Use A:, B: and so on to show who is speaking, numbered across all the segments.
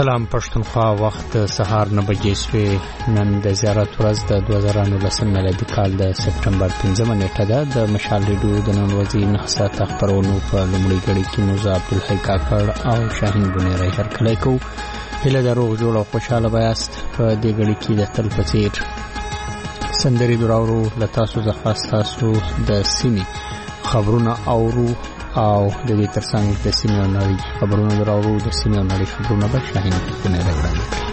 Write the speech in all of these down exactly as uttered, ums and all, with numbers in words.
A: سلام پښتونخوا، وخت سهار نه بجې شوې. نن د زیارت ورځ د دوه زره نولسم میلادي کال د سپټمبر پنځمه نیټه ده. د مشال ریډیو د نن ورځې نهه ساعته خپرونو په لومړۍ کړۍ کې مو زه عبدالحی کاکړ او شاهین بنیری هرکلی کوو. هیله ده روغ جوړ او خوشحاله به یاست. په دې کړۍ کې د تل په څېر سندرې دراورو له تاسو څخه ستاسو د سیمې خبرونه اورو او د دې ترڅنګ د سیمې او نړۍ خبرونه دراورو. د سیمې او نړۍ خبرونه به شاهین بنیری وړاندې کړي.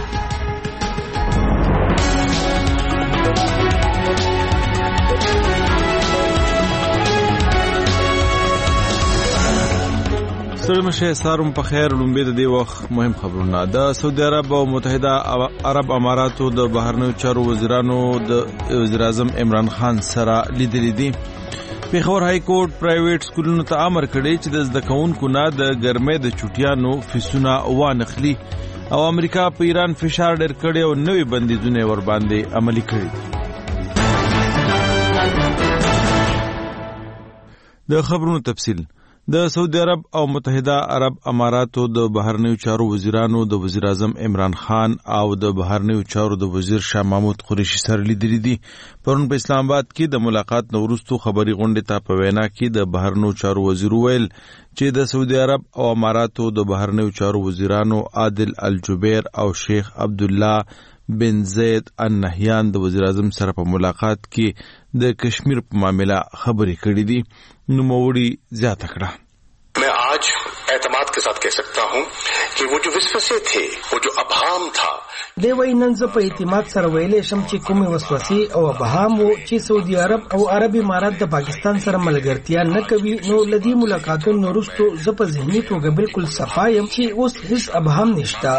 B: ستړي مشه، سارم په خیر. لومبه د دې وخت مهم خبرونه. د سعودي عرب او متحده عرب اماراتو د بهرنیو چارو وزیرانو د وزیر اعظم عمران خان سره لیدلې دي. پیښور های کورټ پرایویټ سکولونو ته امر کړی چې د زده کوونکو نه د ګرمۍ د چوټیانو فیسونه وانخلي او امریکا په ایران فشار ډېر کړی او نوې بندیزونه ور باندې عملي کړي. د خبرونو تفصیل. د سعودي عرب او متحده عرب اماراتو د بهرنیو چارو وزیرانو د وزیر اعظم عمران خان او د بهرنیو چارو د وزیر شاه محمود قریشي سره لیدلې دي. پرون په اسلام آباد کې د ملاقات نه وروسته خبري غونډې ته په وینا کې د بهرنیو چارو وزیر ویل چې د سعودي عرب او اماراتو د بهرنیو چارو وزیرانو عادل الجبیر او شیخ عبد الله بن زید النهیان د وزیر اعظم سره په ملاقات کې د کشمیر په معاملې خبرې کړې دي. نوموړي زیاته کړه.
C: मैं आज एतमाद के साथ कह सकता हूं कि वो जो विश्वासे थे, वो जो अभाम था,
D: دی وای نن زه په اعتماد سره ویلې شم چې کومې وسوسې او ابهام وو چې سعودي عرب او عرب امارات د پاکستان سره ملګرتیا نه کوي، نو لدی ملاقاتونو وروسته زه په ذهني توګه بالکل صفا یم چې اوس هیڅ ابهام نشته.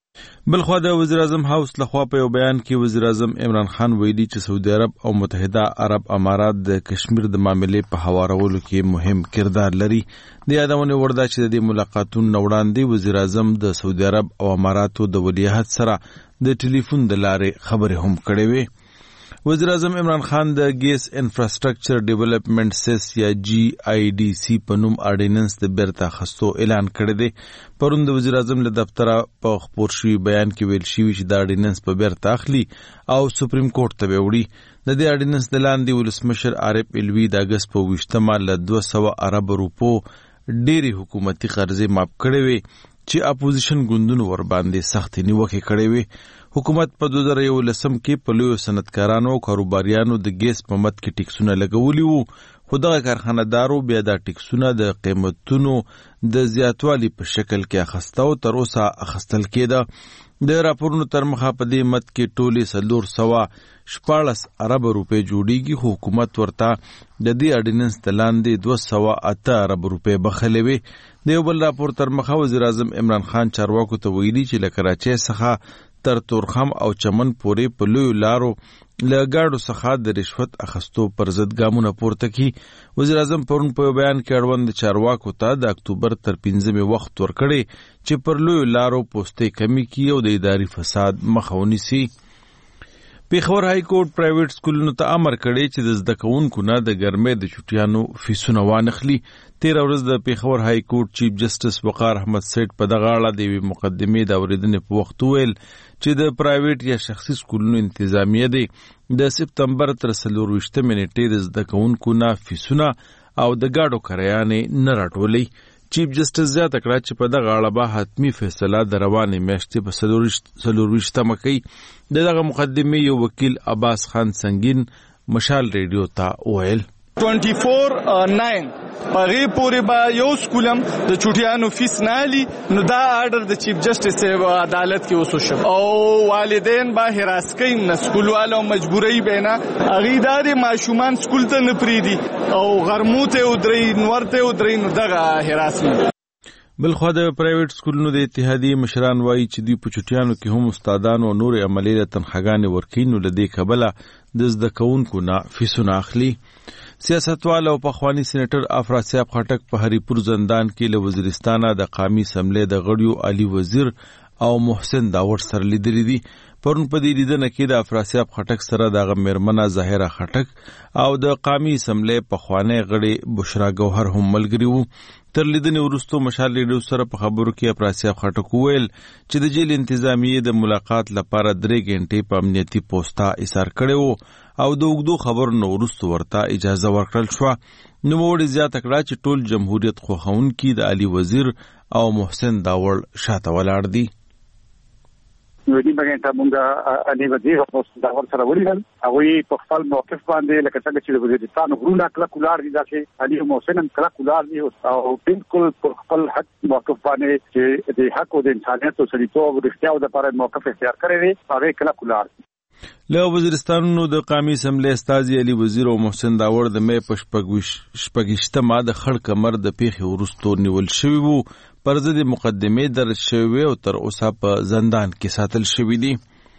B: بلخوا د وزیر اعظم هاوس لخوا په یو بیان کې وزیر اعظم عمران خان ویلي چې سعودي عرب او متحده عرب امارات د کشمیر د معاملې په هوارولو کې مهم کردار لري. د یادونه ورده چې د دې ملاقاتونو وړاندې وزیر اعظم د سعودي عرب او اماراتو د ولیعهد سره د ټلیفون د لارې خبرې هم کړې وې. وزیر اعظم عمران خان د ګیس انفراستراکچر ډیولپمنٹ سیس یا جی آئی ډی سی په نوم اډیننس د بیرته اخیستو اعلان کړی دی. پرون د وزیر اعظم له دفتره په خپور شوي بیان کې ویل شوي چې دا اډیننس په بیرته اخلي او سپریم کورټ ته به وړي. د دې اډیننس د لاندې ولسمشر عارف الوی د اګست په ویشتمه له دوه سوه ارب روپو ډېرې حکومتي قرضې معاف کړې وې چې اپوزیشن ګوندونو ور باندې سختې نیوکې کړې وې. حکومت په دوه زره یولسم کې په لویو صنعتکارانو او کاروباریانو د ګیس په مد کې ټیکسونه لګولي وو، خو دغه کارخانه‌دارو بیا دا ټیکسونه د قیمتونو د زیاتوالي په شکل کې اخیسته او تر اوسه اخیستل کېده. د راپورونو تر مخه په دې مد کې ټولې څلور سوه شپاړس ارب روپۍ جوړیږي، خو حکومت ورته د دې اډیننس د لاندې دوه سوه اته ارب روپۍ بخښلې وې. د یو بل راپور تر مخه وزیر اعظم عمران خان چارواکو ته ویلي چې له کراچۍ څخه تر تورخم او چمن پورې په لویو لارو له ګاډو څخه د رشوت اخیستو پر ضد ګامونه پورته کړي. وزیر اعظم پرون په بیان کې اړوند چارواکو ته د اکتوبر تر پنځمې وخت ورکړی چې پر لویو لارو پوستې کمی کړي او د اداري فساد مخه ونیسي. پیښور های کورټ پرایویټ سکولونو ته امر کړی چې د زده کوونکو نه د ګرمۍ د چوټیانو فیسونه وانخلي. تیره ورځ د پیښور های کورټ چیف جسټس وقار احمد سیټ په دغه اړه د یوې مقدمې د اورېدنې په وخت وویل چې د پرایویټ یا شخصي سکولونو انتظامیه دی د سپتمبر تر څلور ویشتمې نیټې د زده کوونکو نه فیسونه او د ګاډو کرایانې نه راټولوي. چیف جسټس زیاته کړه چې په دغه اړه به حتمي فیصله د روانې میاشتې په څلور ویشتمه کوي. د دغه مقدمې یو وکیل عباس خان سنگین مشال ریډیو ته وویل
E: چوبیس نو پغې پورې به یو سکولم د چوټیانو فیس نه علي، نو دا آرډر د چیف جسټس عدالت کې اوسو شو او والدین به هراس کوي نه سکول والو مجبورۍ به نه هغې دا د ماشومان سکول ته نه پرېږدي او غرمو ته ودرئ نور ته ودرئ، نو دغه هراسمنټ.
B: بلخوا د پرایویټ سکولونو د اتحادیې مشران وایي چې دوی په چوټیانو کې هم استادانو او نورې عملې له تنخواګانې ورکوي، نو له دې کبله د زده کوونکو نه فیسونه اخلي. سیاستوال او پخوانی سینیټر افراسیاب خټک په هریپور زندان کې له وزیرستانه د قومي اسمبلی د غړیو علي وزیر او محسن داور سره لیدلې دي. پرون په دې لیدنه کې د افراسیاب خټک سره د میرمنه ظاهره خټک او د قامي اسمبلی پخوانی غړي بشرا ګوهر هم ملګري وو. تر لیدنې وروسته مشال ریډیو سره په خبرو کې افراسیاب خټک وویل چې د جیل انتظامیې د ملاقات لپاره درې غنټې په امنیتي پوسټا ایثار کړی وو او د اوږدو خبرو نه وروسته ورته اجازه ورکړل شوه. نوموړي زیاته کړه چې ټول جمهوریت خوښونکي د علي وزیر او محسن داوړ شاته ولاړ دي.
F: نو دې باندې ته مونږه علي وزیر او محسن داوړ سره ولیدل. هغوی په خپل موقف باندې لکه څنګه چې د وزیرستان غرونه کله کولار دي داسې علي محسن هم کله کولار دي او بالکل په خپل حق موقف باندې چې د حق او د انسانیت او سړیتوب او د اختیار لپاره موقف اختیار کړی دی هغه کله کولار دي.
B: له وزیرستانونو د قامي اسمبلی استازي علي وزیر او محسن داوړ د مې په شپږشتمه د خړ کمر د پیښې وروسته نیول شوي وو. پر ضد مقدمې درج شوې او تر اوسه په زندان کې ساتل شوي دي.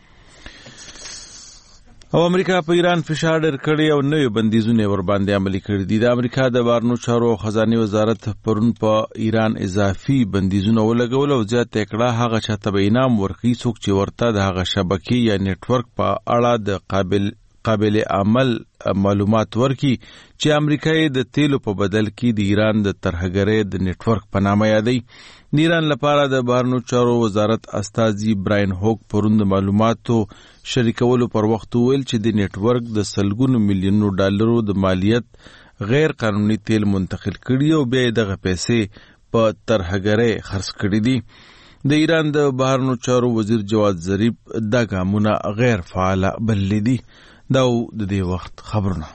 B: او امریکا په ایران فشار ډېر کړی او نوې بندیزونه ورباندې عملي کړي دي. د امریکا د بهرنیو چارو او خزانې وزارت پرون په ایران اضافي بندیزونه ولګول او زیاته کړه هغه چاته به انعام ورکړي څوک چې ورته د هغه شبکې یا نیټورک په اړه د قابل قابل عمل معلومات ورکي چې امریکا د تیلو په بدل کې د ایران د ترهګرۍ د نیټورک په نامه یادوي. د ایران لپاره د بهرنیو چارو وزارت استازي براین هوک پرون د معلوماتو شریکولو پر وخت ویل چې د نیټورک د سلګونو میلیونو ډالرو د مالیت غیر قانوني تیل منتقل کړي او بیا دغه پیسې په ترهګرۍ خرڅ کړي دي. د ایران د بهرنیو چارو وزیر جواد ظریف دا ګامونه غیر فعاله بللي دي. دا د دې وخت خبرونه.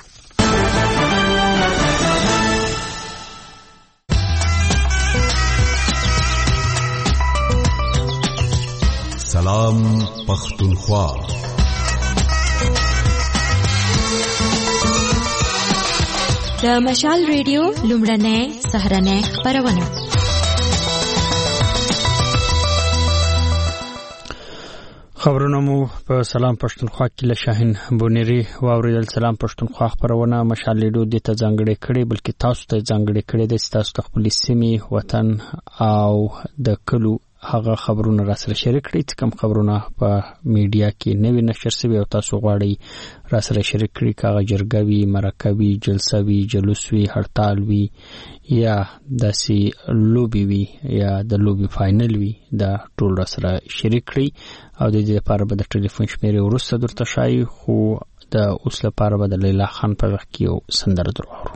G: سلام پختونخوا.
H: د مشال ریډیو لومړنۍ سهارنۍ خبرونه.
A: خبرونه مو په سلام پښتونخوا کې له شاهین بونيري واوریدل. سلام پښتونخوا خبرونه مشال ریډیو د ته ځانګړي کړي بلکې تاسو ته ځانګړي کړي د تاسو د خپل سیمې وطن او د کلو هغه خبرونه را سره شریک کړئ چې کوم خبرونه په میډیا کې نوې نشر شوي او تاسو غواړئ را سره شریک کړئ. کاغه جرګوي، مرکوي، جلسوي، جلوسوي، هړتال وي یا داسې لوبي وي یا د لوبي فائنل وي دا ټول را سره شریک کړئ او د دې لپاره به د ټلیفون شمیرې وروسته درته شایي خو د اوس لپاره به د لیلا خان په وخت کې یو سندره درواړو.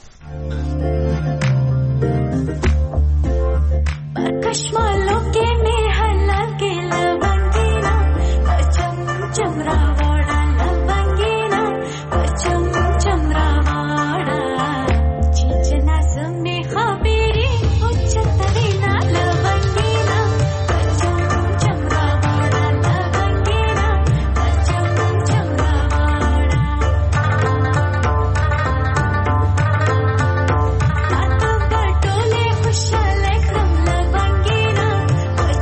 I: कश्मालों के मेहला के लवंगीना पचम चमरावाड़ा लवंगीना पचम चमरावाड़ा चीचना समय खबीरी उच्चतरीना लवंगीना पचम चमरावाड़ा लवंगीना पचम चमरावाड़ा आतो बटोले खुशहाल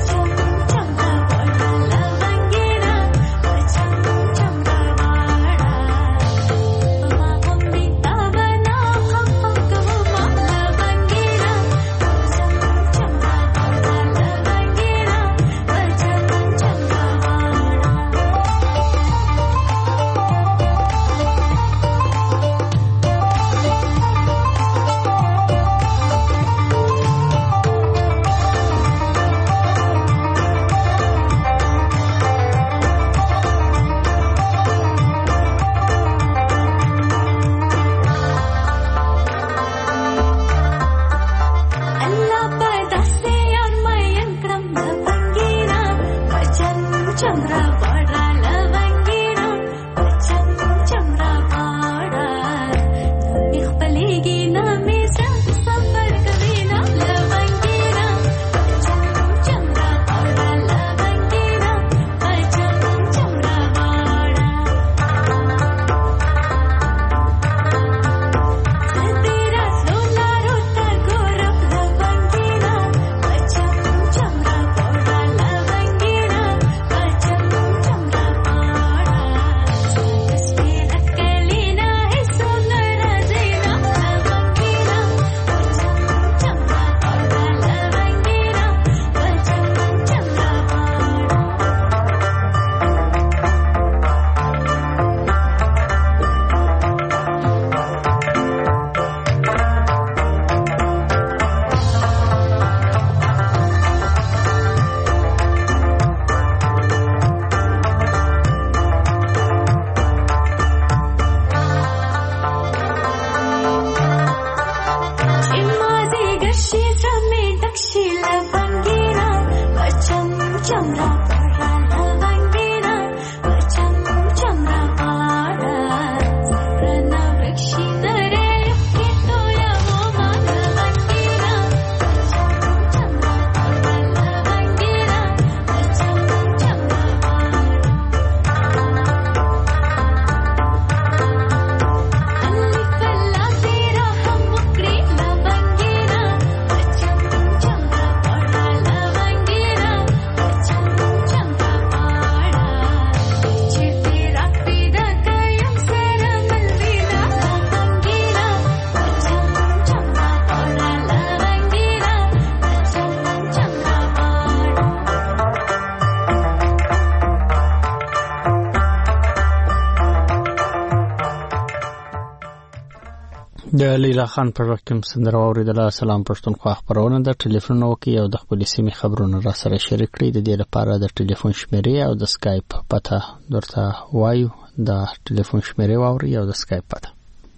A: د لیلا خان پر کوم سندره اوریدله. سلام پښتونخوا خبرونه د ټلیفون وکي او د خپل سیمې خبرونه را سره شریک کړئ. د دې لپاره د ټلیفون شمیرې او د سکایپ پته درته وایو. د ټلیفون شمیرې واوري او د سکایپ پته.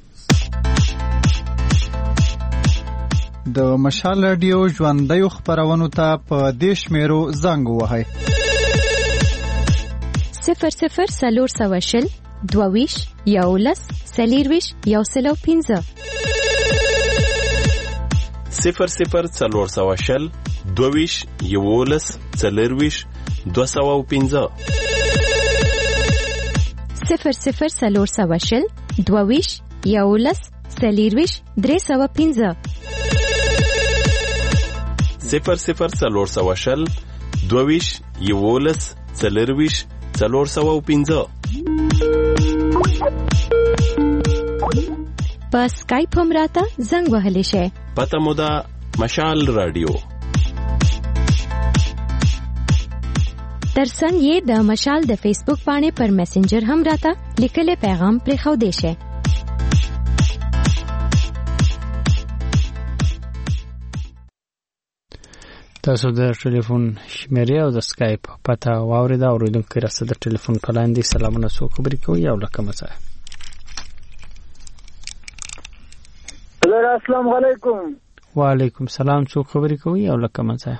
J: د مشال رادیو ژوندۍ خبرونو ته په دې شمیرو زنګ ووهئ:
H: صفر صفر څلور سوه شل دوه یولس څلېرویشت یو سل او پنځه
K: صفر صفر څلور سوه شل دوه یولس څلېرویشت دوه سوه او پنځه
H: صفر صفر څلور سوه شل دوه یولس څلېرویشت درې سوه پنځه
K: صفر صفر څلور سوه شل دوه یولس څلېرویشت څلور سوه او پنځه.
H: په سکایپ هم راته زنګ وهلی شئ.
K: پته مو ده مشال رادیو.
H: ترڅنګ یې د مشال د فیسبوک باندې پر میسنجر هم راته لیکلی پیغام پرېښودی شئ.
A: تاسو د ټلیفون شمیرې او د سکایپ پته واورېده. اورېدونکي راسه د ټلیفون په لاین دي. سلامونه، څوک خبرې کوي او له کومه ځایه؟
L: السلام علیکم.
A: وعلیکم سلام. څوک خبرې کوي او له کومه ځایه؟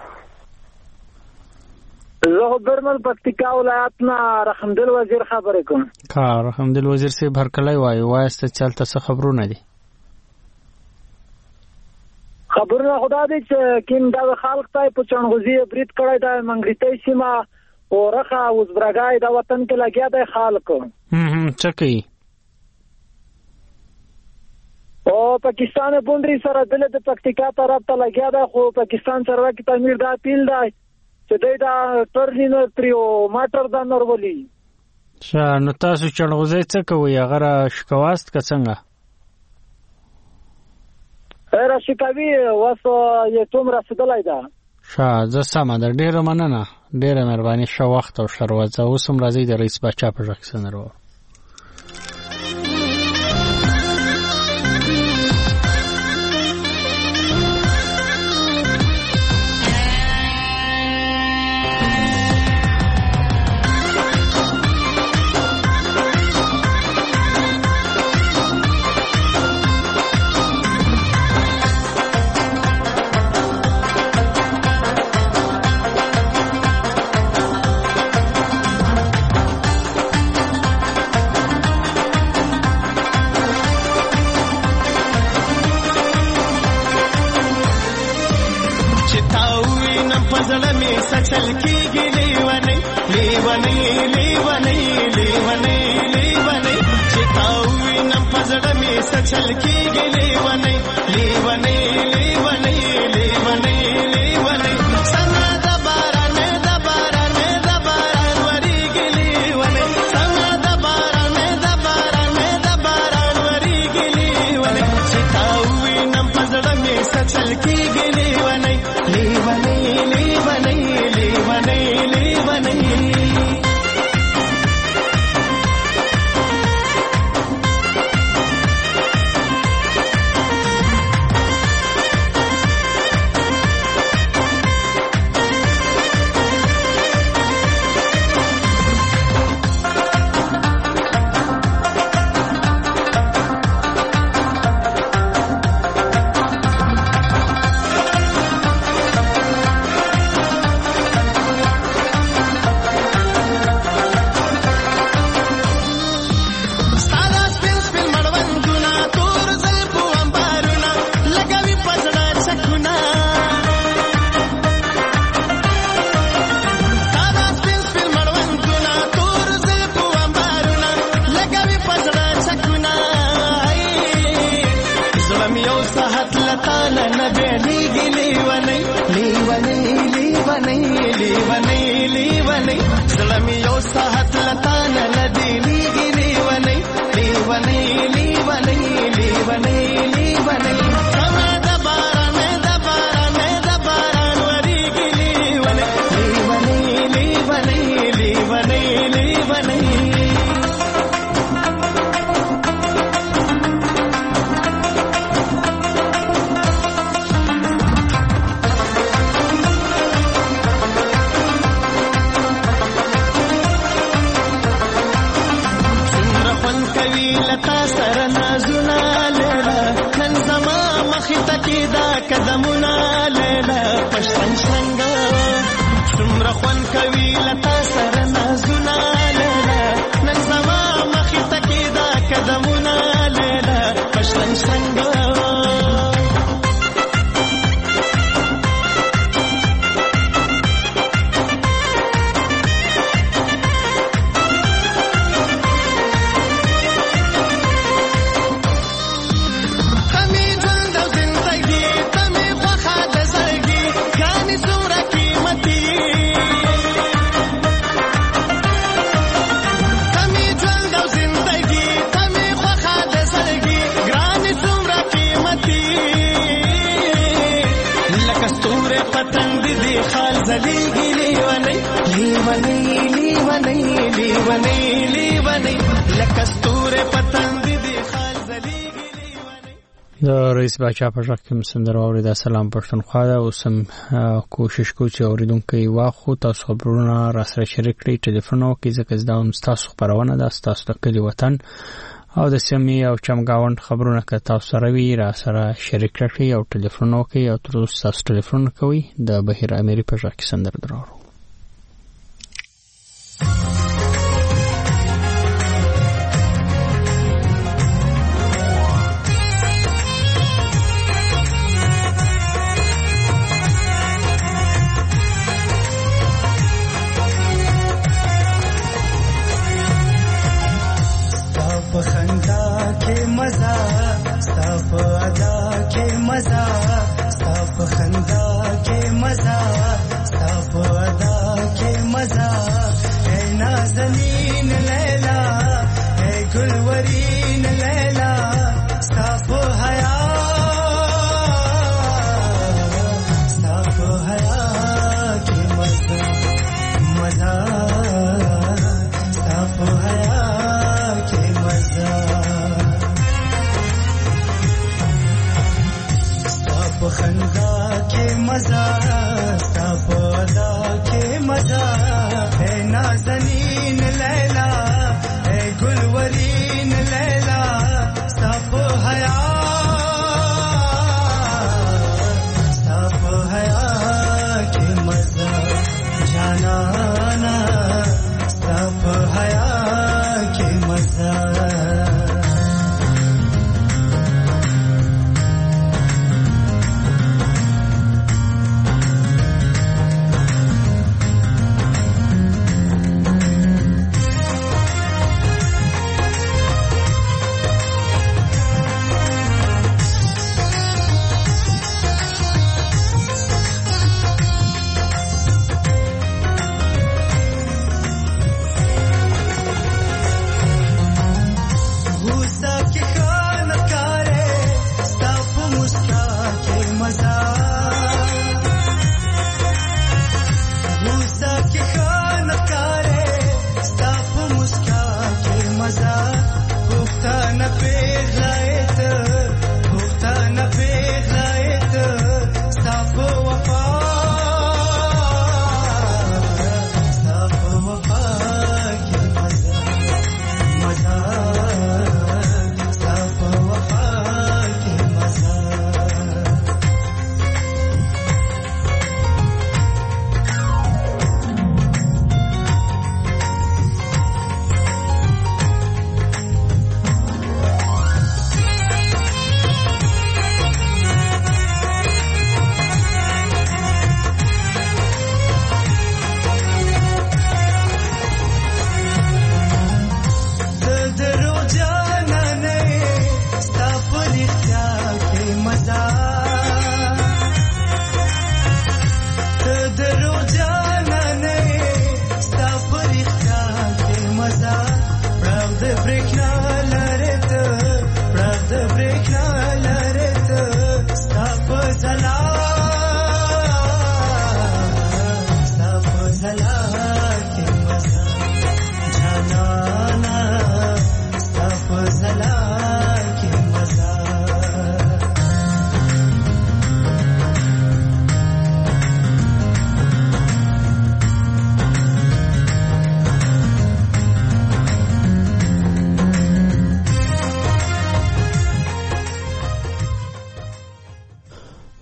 L: زه برمل پکتیکا ولایت نه رحمدل وزیر خبرې کوم.
A: کا رحمدل وزیر صاحب هرکلی وایي. وایسته چلته څه خبرونه دي؟
L: خبرونه خدا دې چې کیم دا خلق ته په چنغوزي برید کړی دا منګریتي سیمه اورخه وزبرګای دا وطن کې لګیا دی خلک.
A: هم څه کوي؟
L: او پاکستان بونډري سره دله د پکتیکا طرف ته لګیا دی، خو پاکستان سره کې تعمیر دا پیل دی چې دوی دا ټرلینر تریو ماټر دا نورولي.
A: ښه، نو تاسو چنغوزي څه کوئ؟ هغه شکواست که څنګه؟
L: را شکوي واسو یې توم رسېدلی ده.
A: ښه، زه سمه ده. ډېره مننه، ډېره مهرباني. ښه وخت او ښه ورځ. اوس هم راځئ د رئیس باچا په غږ کې سندره واورو.
M: لتا سره نازونه لیلا نن زما مخې ته کېدا قدمونه لیلا پښتن څنګه څومره خوند کوي لتا سره نازونه لیلا نن زما مخې ته کېدا قدمونه لیلا پښتن څنګه
A: د رئیس باچا په ژغ کې مسندر واوري د سلام پښتونخوا دا اوس هم کوشش کوو چې اوریدونکي واخو تاسو خبرونه را سره شریک کړئ ټلیفون وکړئ ځکه دا هم تاسو خبرونه ده تاسو د کلی وطن او د سیمې او چمګاوند خبرونه که تاسو سره وي را سره شریک کړئ او ټلیفون وکړئ او تر اوسه تاسو ټلیفون کوئ د بهیر اميري په ژغ کې سندر دراورو
N: नाज़नीन लैला ए गुलवरीन लैला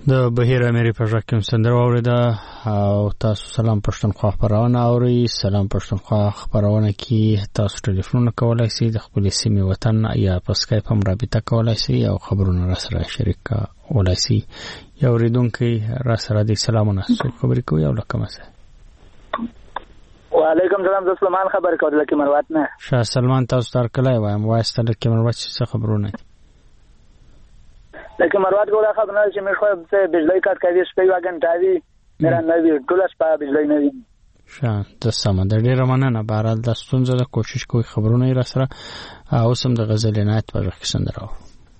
A: د بهیر امری په ځکه کوم سندره اوریدا او تاسو سلام پښتونخوا خبرونه اوري. سلام پښتونخوا خبرونه کې تاسو ټلیفون کولای شئ د خپل سیمې وطن یا په اسکایپ هم رابطه کولای شئ او خبرونه را سره شریک کولای شئ. یو ریدونکو را سره د سلامونه خبرې کوي او لکه مسه.
N: وعلیکم سلام، زه سلمان خبر کوم لکه مروت نه.
A: شاه سلمان تاسو تر کله وایم واسطه لکه مروت څه خبرونه
N: لکه مروت ګوره خبرونه چې مې خو په بجلی کټ کوي شپې واګن تاوي میرا نوی ټول شپه بجلی نوی
A: شاه د سم د ډیره مننه. بهرحال د ستونزې د کوشش کوي خبرونه را سره او سم د غزل عنایت په ځخ سندره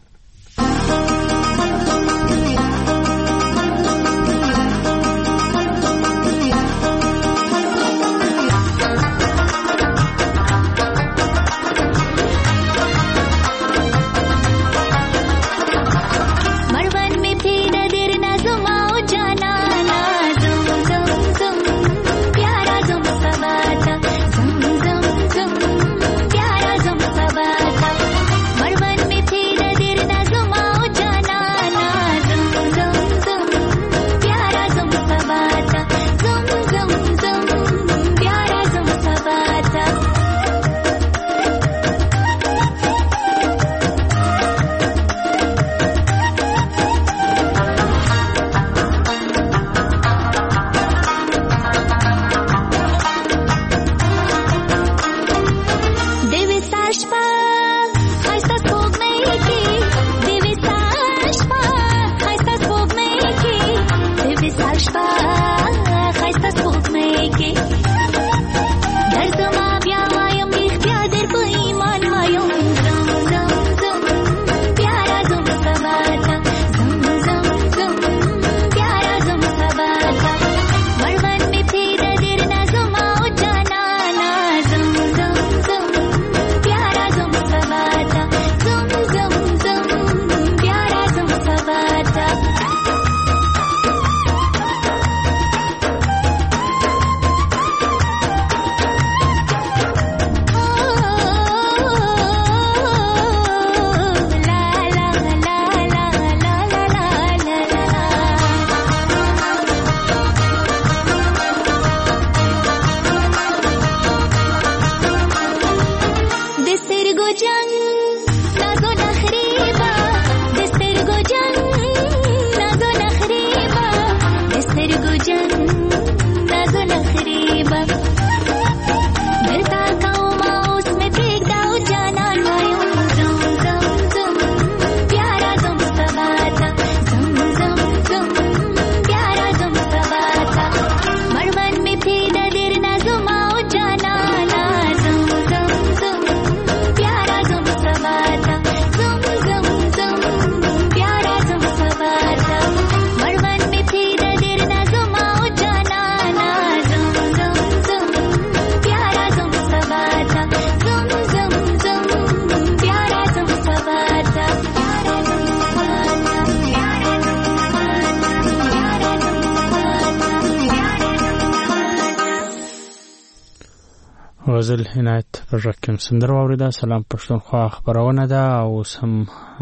A: غزل عنایت پر رقم سندره اوریدا. سلام پښتونخوا خبرونه ده او سم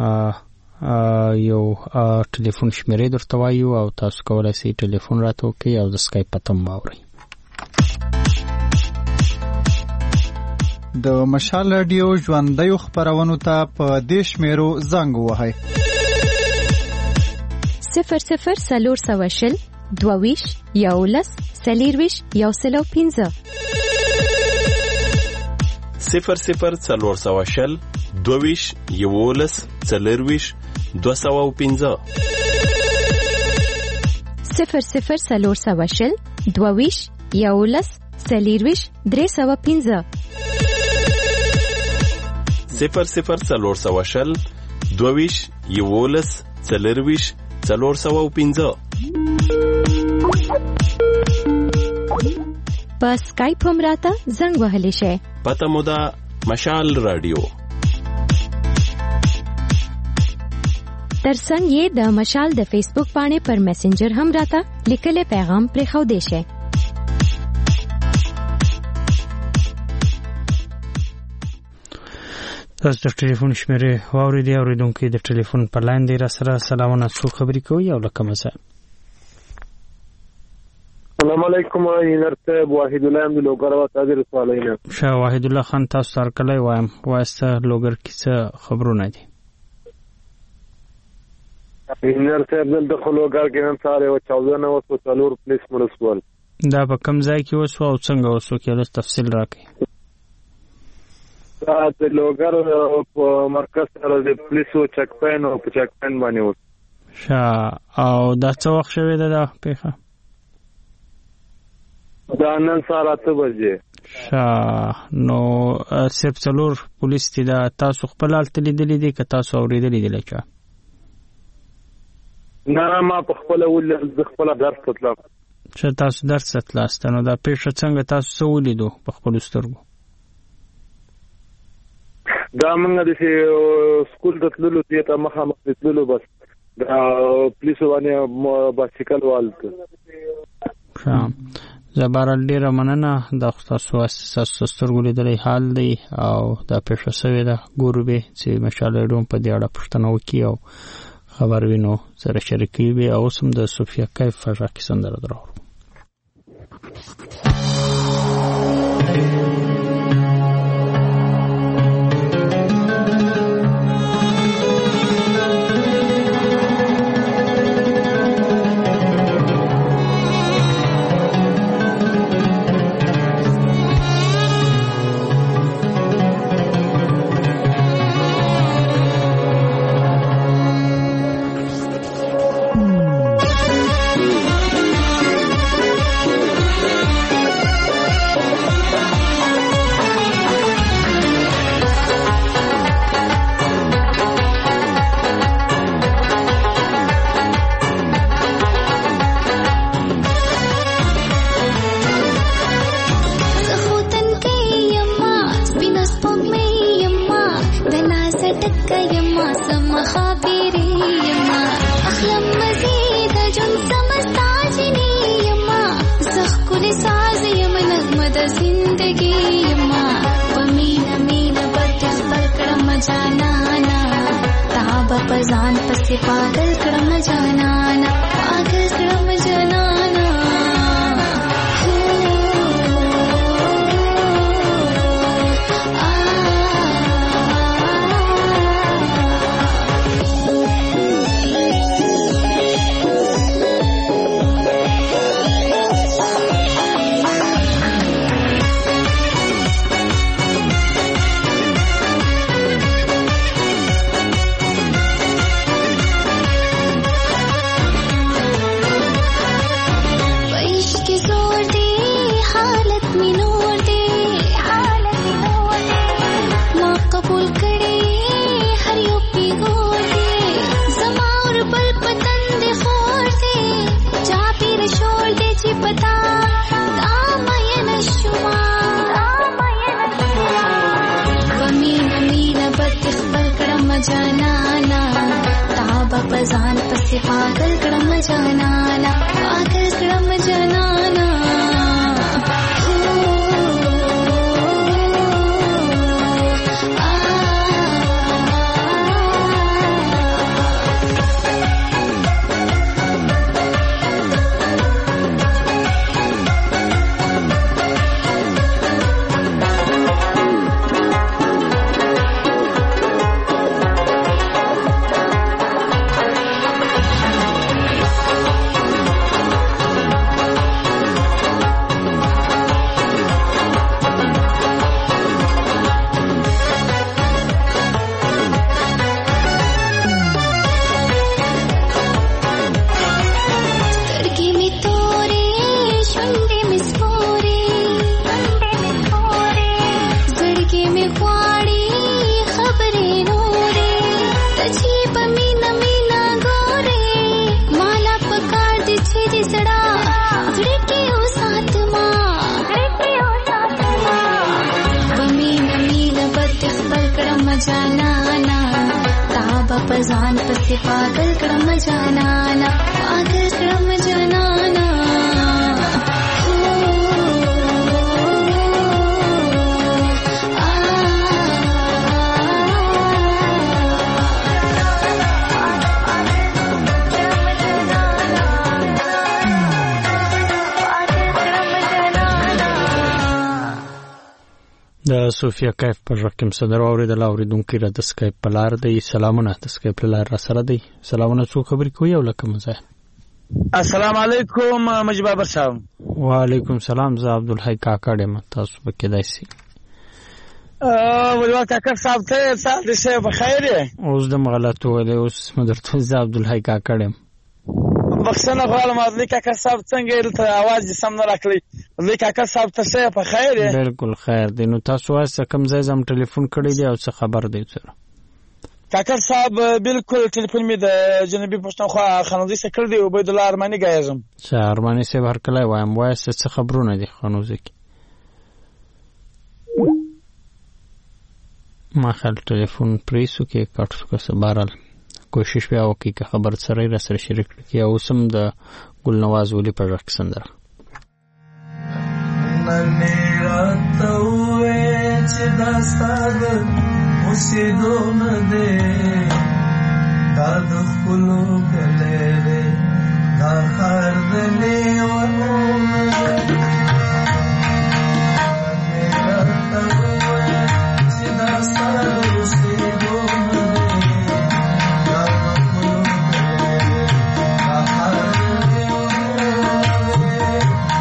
A: یو ټلیفون شمیرې درته وایو او تاسو کولای شئ ټلیفون راته وکړئ او د اسکایپ پتم واورئ.
J: د مشال رادیو ژوندۍ خبرونه ته په دیش میرو زنګ وهاي
H: صفر صفر سلور سواشل دوویش یولس سلیرویش یوسلو پینزه
K: صفر صفر څلور سوه شل دوویش یولس څلرویش دوه سوه پنځه
H: صفر صفر څلور سوه شل دوویش یولس سلیرویش درې سوه پنځه
K: صفر صفر څلور سوه شل دوویش یولس څلرویش څلور سوه پنځه
H: په اسکایپ هم راته زنګ وهلی شئ.
K: پته مو ده مشال رادیو.
H: ترڅنګ یې د مشال د فیسبوک باندې پر میسنجر هم راته لیکلي پیغام پرې خو دی شئ.
A: تاسو د ټلیفون شمیرې واورېدې اورېدونکو د ټلیفون په لاین دی را سره سلامونه څو خبرې کوي او لکه مسا
O: السلام علیکم انجینر صاحب وحید الله ام لوګر وا تاجر سوالینه
A: شاه وحید الله خان تاسو سره کله وایم واسطه لوګر کیسه خبرونه دي
O: انجینر صاحب دلته خلوګر کې نن ساره او چودہ نو سو څلور پولیس مرسول
A: دا په کوم ځای کې وسو او څنګه وسو کې له تفصیل راکړئ
O: دا د لوګر په مرکز سره د پولیسو چک پاین او په چک پاین باندې و
A: شا او دا څو وخت شوی دا پیښه
O: دا نن ساره اته بجې
A: شا نو صرف څلور پولیس دي دا تاسو خپل حالت لیدلې دي که تاسو اورېدلې دي لکه
O: نه ما په خپل ول د خپل درس تطلق
A: چې تاسو درس تلاست نو دا پیښه څنګه تاسو ولیدو په خپل سترګو
O: دا موږ د سکول د تللو ته مخه مخ تللو بس دا پولیسو باندې باسیکل والته
A: شام زبر ډیره مننه د تاسو اساس سترګو لیدلې حال دی او دا پیښه شوې ده ګورو به چې مشاله روم په دې اړه پښتنه وکي او خبر وینو سره شریکي به او سم د صوفیا کیف فجا کې سندره درو
I: पजान पसे पागल क्रम जनाना पागल क्रम जनाना आ
A: د صوفیا کیف پر رقم صدر اوریدل اوریدونکو را د اسکایپ په لار دی. سلامونه د اسکایپ په لار را سره دی. سلامونه څو خبرې کوي او لکه مزه.
P: السلام علیکم مجيب بابر صاحب.
A: وعلیکم سلام. زه عبدالحی کاکړ یم. تاسو به کېدای شي
P: ا ولوا کاکړ صاحب ته سال دې شه بخیر.
A: اوس د مغلط وله اوس مدرته زه عبدالحی کاکړ یم.
P: بخښنه غواړم عبدالحی کاکړ صاحب څنګه دلته आवाज سم نه راکړی. عبدالحی کاکړ صاحب ته شه بخیر.
A: بالکل خیر دی. نو تاسو واسه کوم ځای زم ټلیفون کړی دی او څه خبر دی سره؟
P: کاکړ صاحب بالکل ټلیفون می د جنبی پښتونخوا خانوزي سره کړی دی او عبید الله ارمانی غایزم.
A: چې ارمانی سه هر کله وایم واسه څه خبرونه دي خانوزي کې. ما خل ټلیفون پریسو کې کاټو که سبارل کوشش بیا وکړي که خبر سره را سره شریک کړي او سم د ګل نواز ولی پر رخ سندره
M: ننه راتوې چې داستاد اوسېدو نه دی دا د خپلو کلې دا هر د لیوانو نه دی ننه راتوې چې داستاد اوسېدو نه دی دا د خپلو کلې دا هر د لیوانو نه دی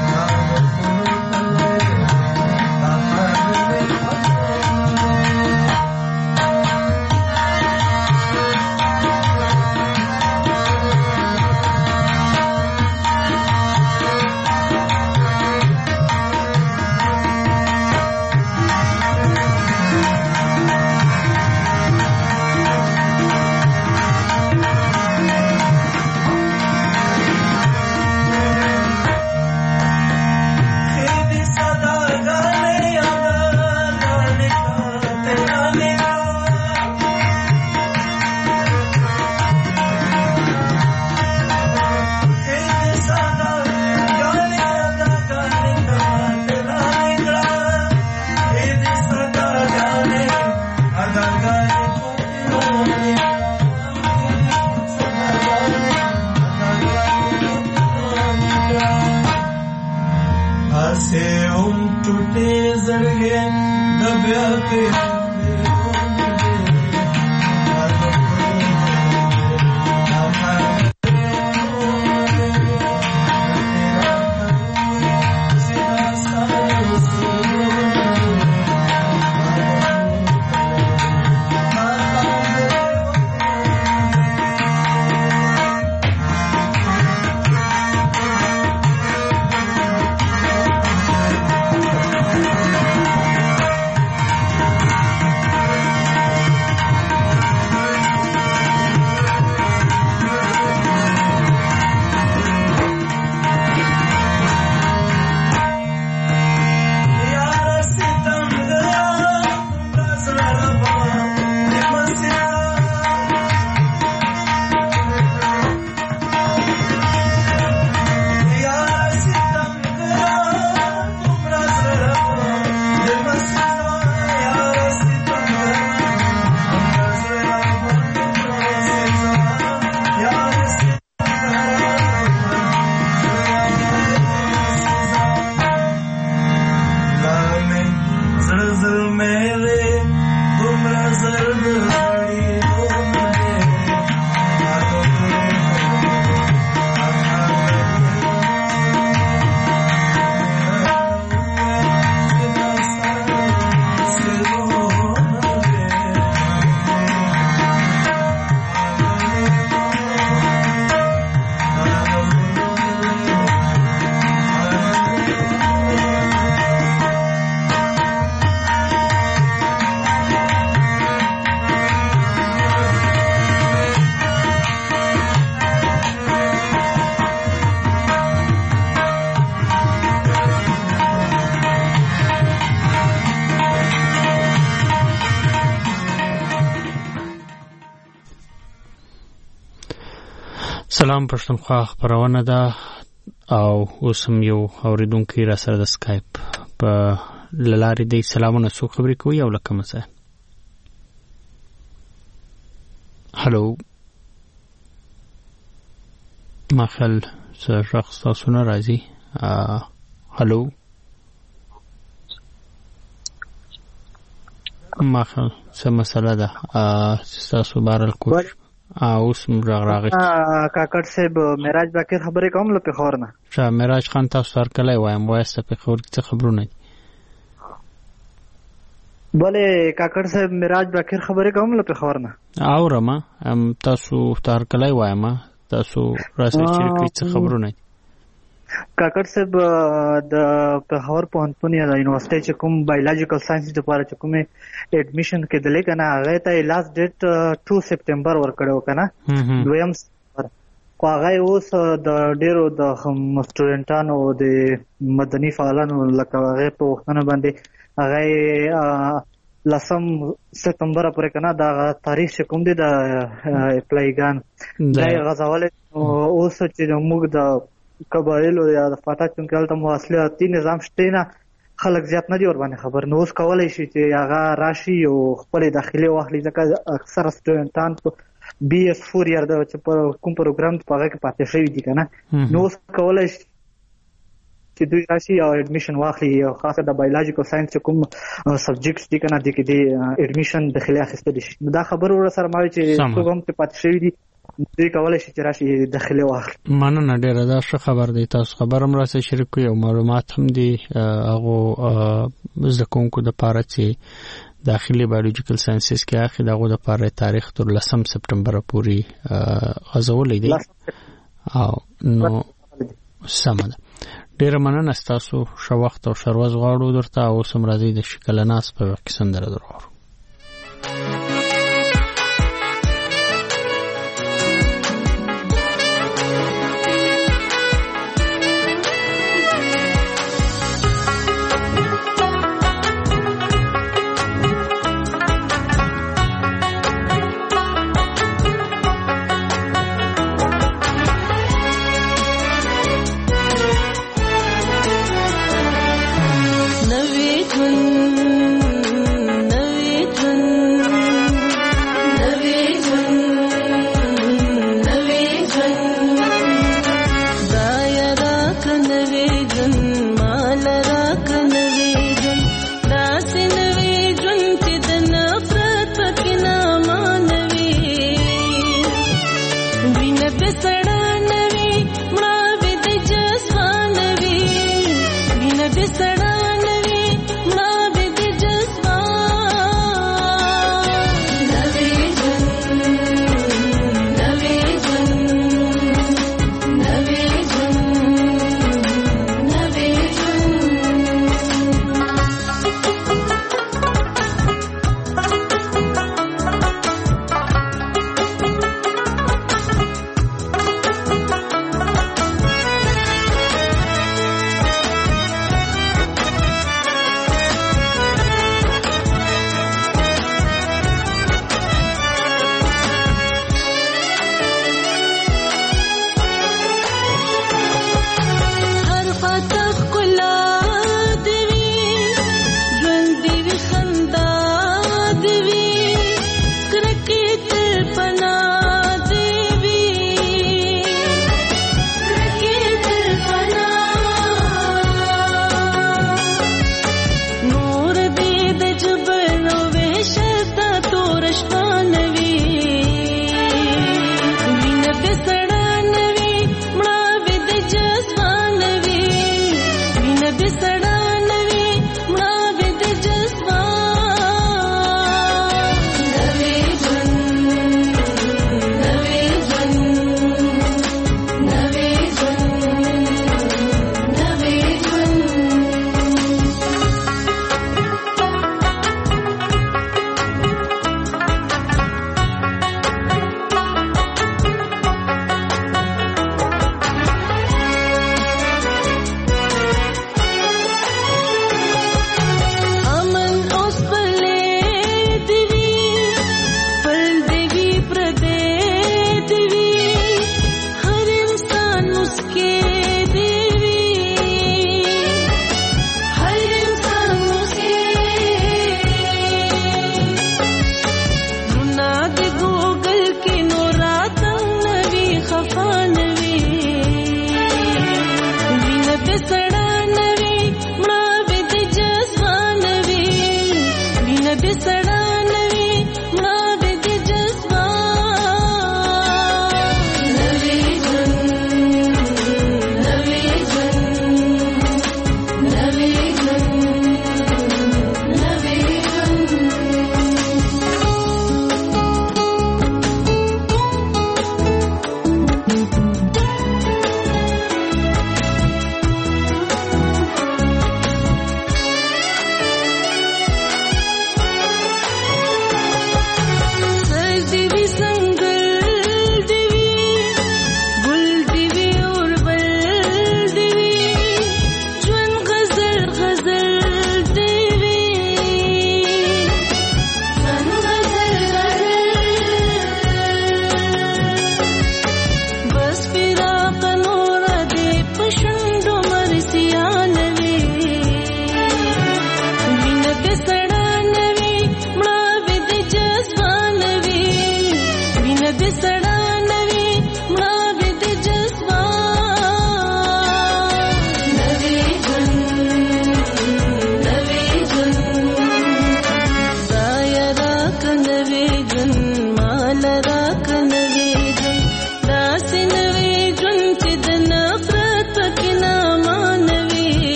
A: سلام پښتونخوا خبرونه ده او اوس هم یو اوریدونکو را سره د اسکایپ په لارې دی. سلامونه څو خبرې کوي او لکه مسه. هلو ما خل څه شخص تاسو نه راځي. هلو ماخه څه مسله ده تاسو بارل کوش اوس مرغ راغی
Q: کاکړ صاحب معراج باقر خبرې کوم له پیښور نه
A: شه معراج خان تاسو سر کله وایم وایسته پیښور کې څه خبرونه دي
Q: بله کاکړ صاحب معراج باقر خبرې کوم له پیښور نه
A: اورم ام تاسو تر کله وایم تاسو راسي چې څه خبرونه دي
Q: کاکړ صاحب د پیښور پوهنتون یا د یونیورسيټي چې کوم بایولوژیکل ساينس لپاره چې کوم اډمیشن کېدلې کنه هغه ته لاست ډیټ دو سپټمبر ورکړو کنه دویم خو هغه اوس د ډیرو د سټوډنټانو د مدني فعالانو لکه هغه په وختونه باندې هغه لسم سپتمبر پورې کنه دا تاریخ چې کوم دی د اپلایګان دا غزاول اوس چې موږ د قبایلو یا د فاټا چونکل ته مواصلاتي نظام شته نه خلک زیات نه دی ور باندې خبر نو اوس کولای شي چې هغه راشي او خپل داخلي واخلي ځکه اکثر سټوډنټان په بي اس فور یار د کوم پروګرام په هغه کې پاتې شوی دي کنه نو اوس کولای شي چې دوی راشي او اډمیشن واخلي او خاصه د بایولوژیکل ساينس کوم سبجیکټس دي کنه د کې دی اډمیشن داخلي اخیستل شي دا خبر ور سره ماوي چې څوک هم په پاتې شوی دي دوی کولای شي چې راشي داخلي واخلي
A: مننه ډیره دا ښه خبر دی تاسو خبر هم راسه شریک کوئ او معلومات هم دي هغه زده کوونکو د پاره چې داخلي بایولوژیکل ساينسز کې اخی دغه د پاره تاریخ تر لسم سپټمبر پورې غزولې دي او نو سمه ډیره مننه تاسو شو وخت او شروز غواړو درته او سم راځي د شکل ناس په وخت سندره درو
R: نوی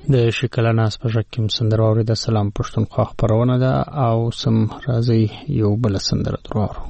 A: د شکل ناس په شکم سندره اورید. سلام پښتونخوا خبرونه ده او سم راځي یو بل سندره درو.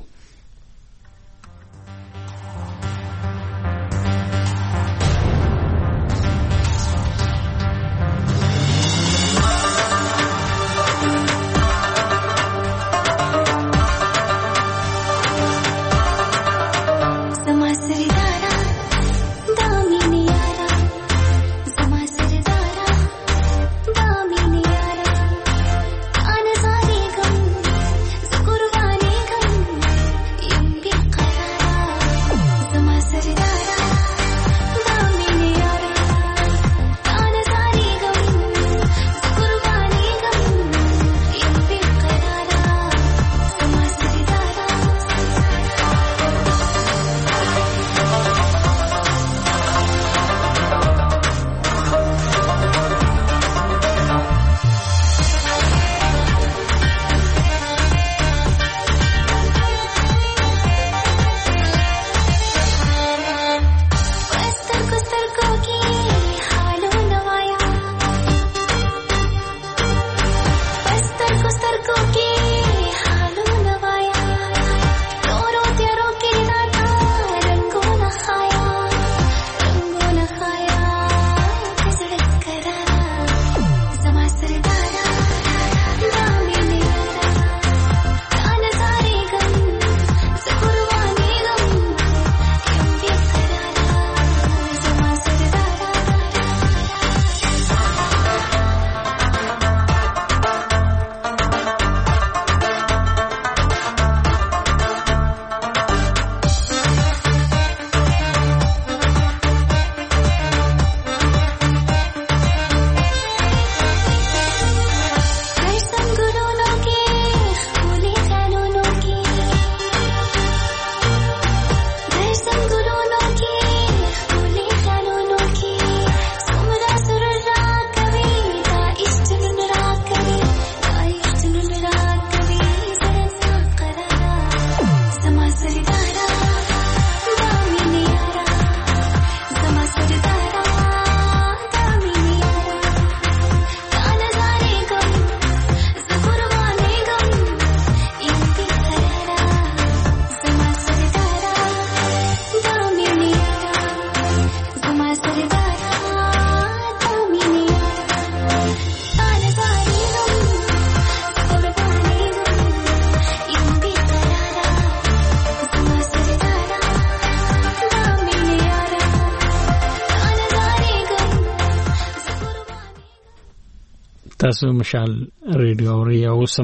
A: تاسو مشال ریډیو اوري او سم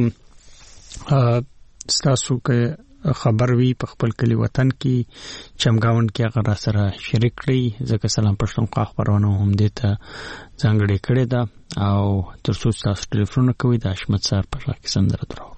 A: تاسو کې خبر وی په خپل کلی وطن کې چمګاون کې هغه سره شریک کړی. ځکه سلام پښتونخوا خبرونه هم دې ته ځانګړې کړې ده او ترڅو تاسو ټلیفون کوئ د حشمت صاحب په شاکې سندره درو.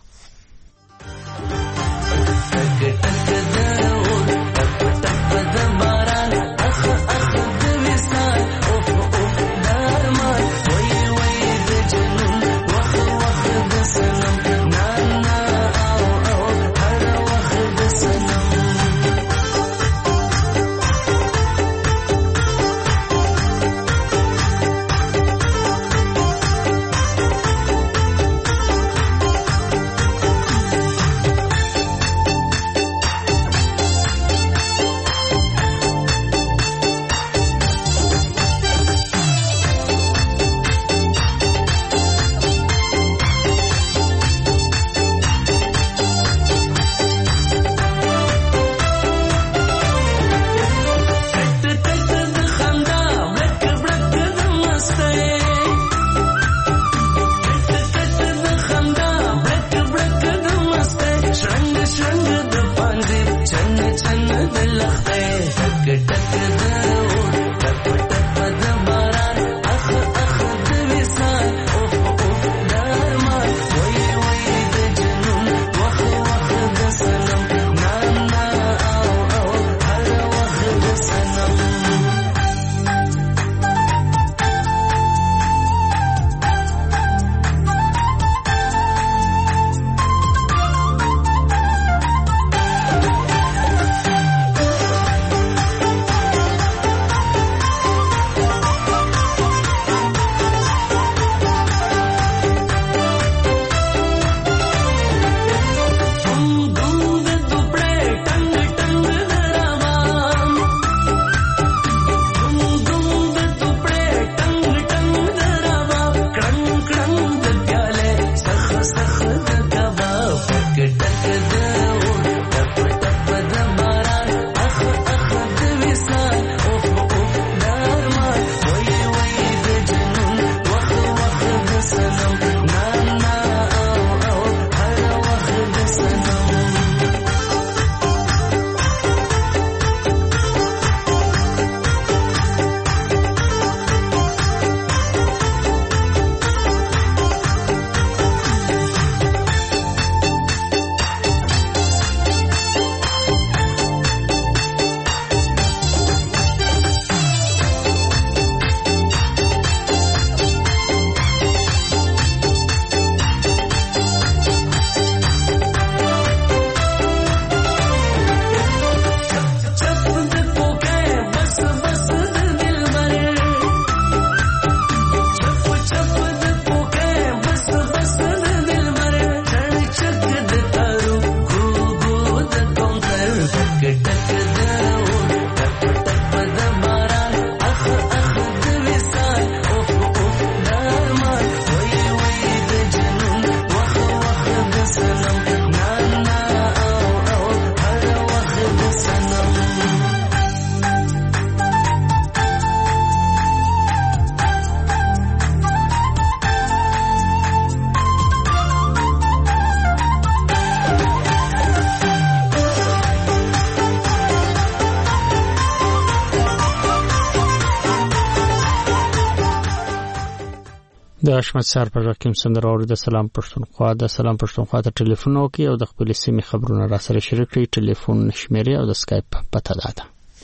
A: د حشمت سار په رقم سندره او د سلام پښتونخوا د سلام پښتونخوا ته ټلیفون وکي او د خپل سیمې خبرونه را سره شریک کړئ. ټلیفون شمیره او د اسکایپ پته ده.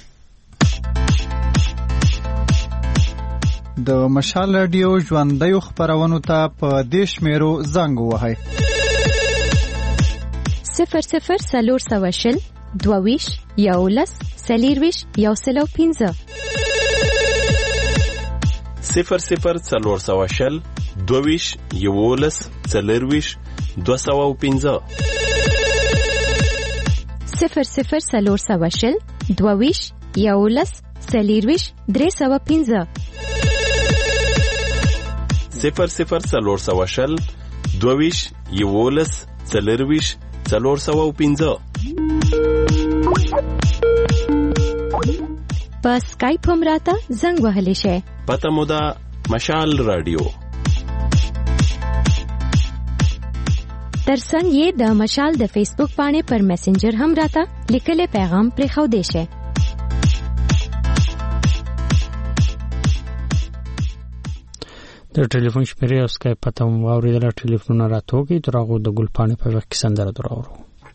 J: د مشال رادیو ژوندۍ خبرونو ته په دیش میرو زنګ وهاي
H: صفر صفر سلور سواشل دوویش یولس سلیرویش یوسلو پینزه
K: صفر صفر سلور سواشل دوویش یولس سلیرویش دو سو پینزه
H: صفر صفر سلور سواشل دوویش یولس سلیرویش درې سو پینزه
K: صفر صفر سلور سواشل دوویش یولس سلیرویش سلور سو پینزه
H: په سکایپ هم راته زنګ وهلی شي.
K: پته مو ده مشال رادیو.
H: ترڅنګ یې د مشال د فیسبوک باندې پر میسنجر هم راته لیکلي پیغام پرې خو دی شي.
A: د ټلیفون شمیره او سکایپ پته مو واورېدل. ټلیفون راتوږي تر هغه د ګلپاڼې په وخت کې سندره دراوړو.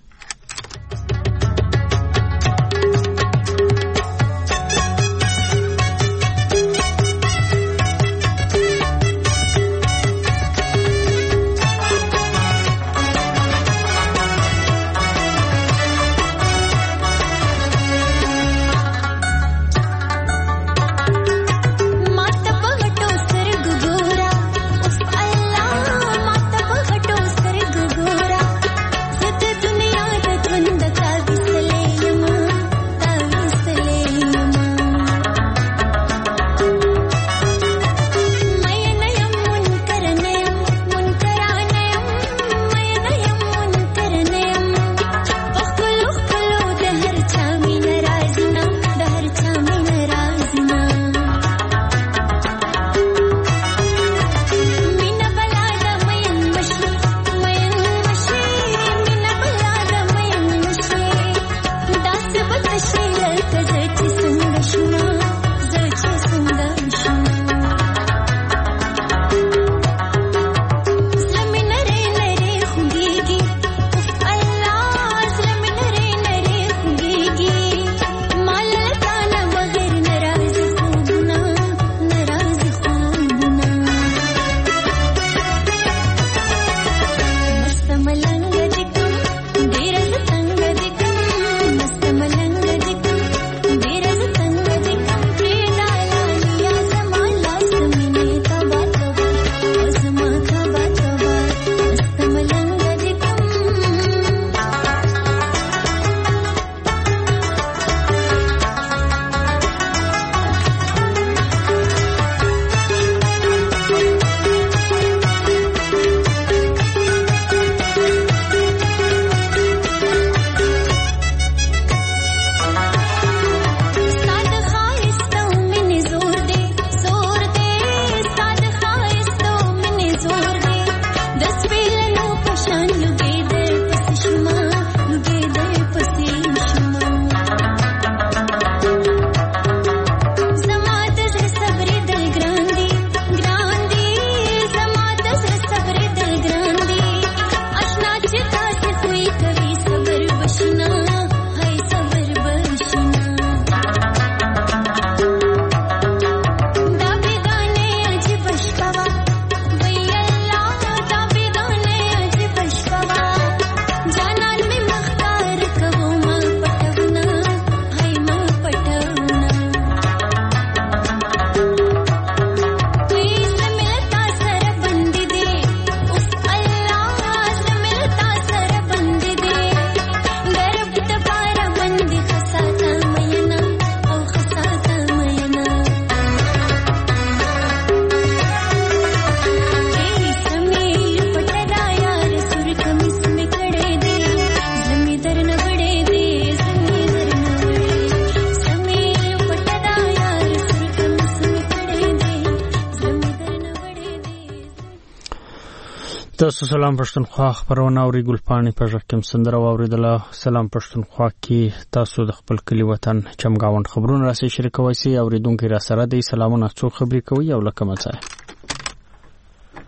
A: تاسو سلام پښتونخوا خبرونه او ګلپاڼې په رقم سندره واوریدله. سلام پښتونخوا کې تاسو د خپل کلی وطن چمګاوند خبرونه راسي شریکوي سي اوریدونکو را سره د سلامونه څو خبرې کوي او لکه مڅه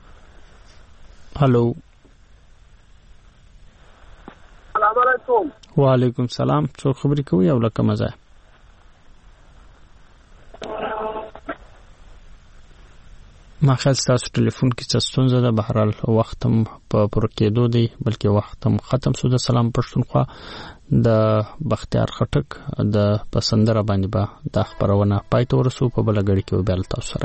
A: هلو
R: السلام علیکم.
A: وعلیکم سلام. څو خبرې کوي او لکه مزه ما خیال ستاسو ټلیفون کې څه ستونزه ده. بهرحال وخت هم په پوره کېدو دی بلکې وخت هم ختم شو. د سلام پښتونخوا د بختیار خټک د پسندره باندې به دا خبرونه پای ته ورسو. په بله غړي کې وبیل تاسو سره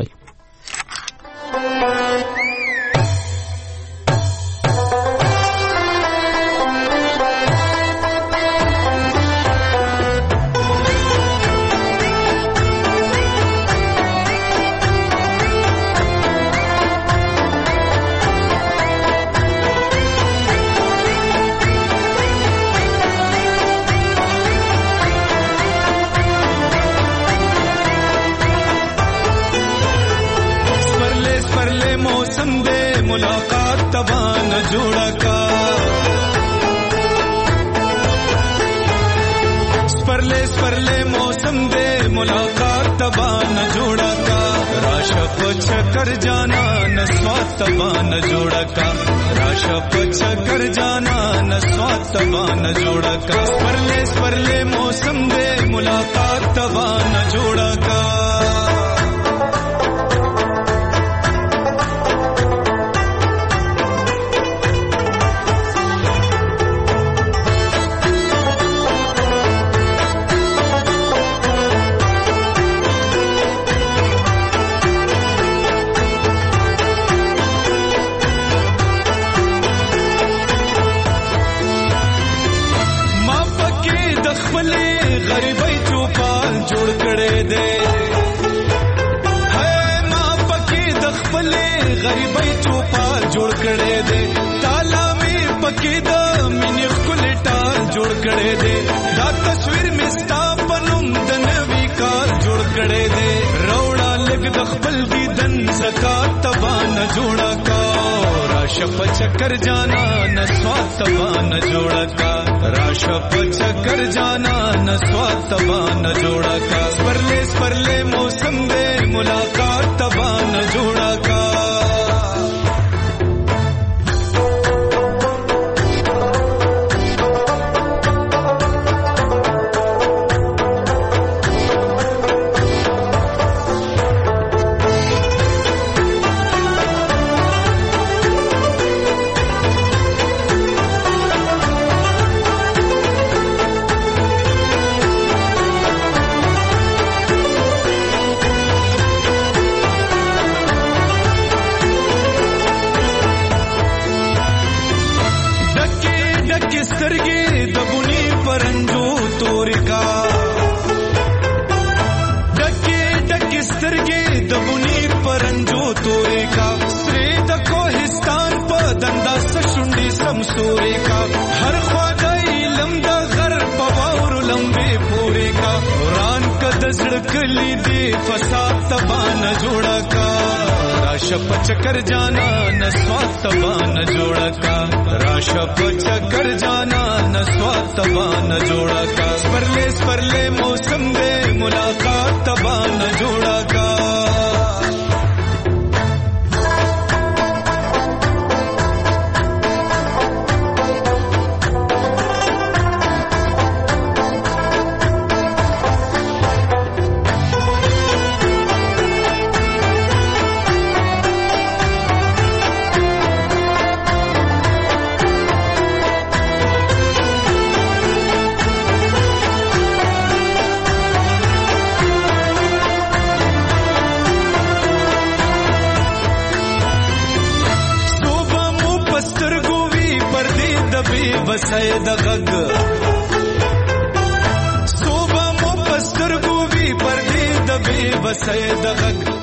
S: कर जाना न स्वात बान जोड़ा का राशा पछा कर जाना न स्वात बान जोड़ा का परले परले मौसम दे मुलाकात बान जोड़ा का जोड़ करे दे ताला में पके दा मिनी खुले टाल जोड़ करे दे दा तस्वीर में स्थापनुम दन विकार जोड़ करे दे रौड़ा लग दखबल दी दन ज़कात तबान जोड़ा का राशा पचकर जाना न स्वात तबान जोड़ा का राशा पचकर जाना न स्वात तबान जोड़ा का परले परले मौसम दे मुलाकात तबान जोड़ा का सूरे का हर ख्वाजा इलम दा घर पवार लंबे पूरे का कुरान का दजड़क ली दे फसाद तबान जोड़ा का राशा पचकर जाना न स्वात तबान जोड़ा का राशा पचकर जाना न स्वात तबान जोड़ा का परले परले मौसम दे मुलाकात तबान जोड़ा का बसाए दगग सोबा मो पस्तर गोवी पर दे दबे बसाए दगग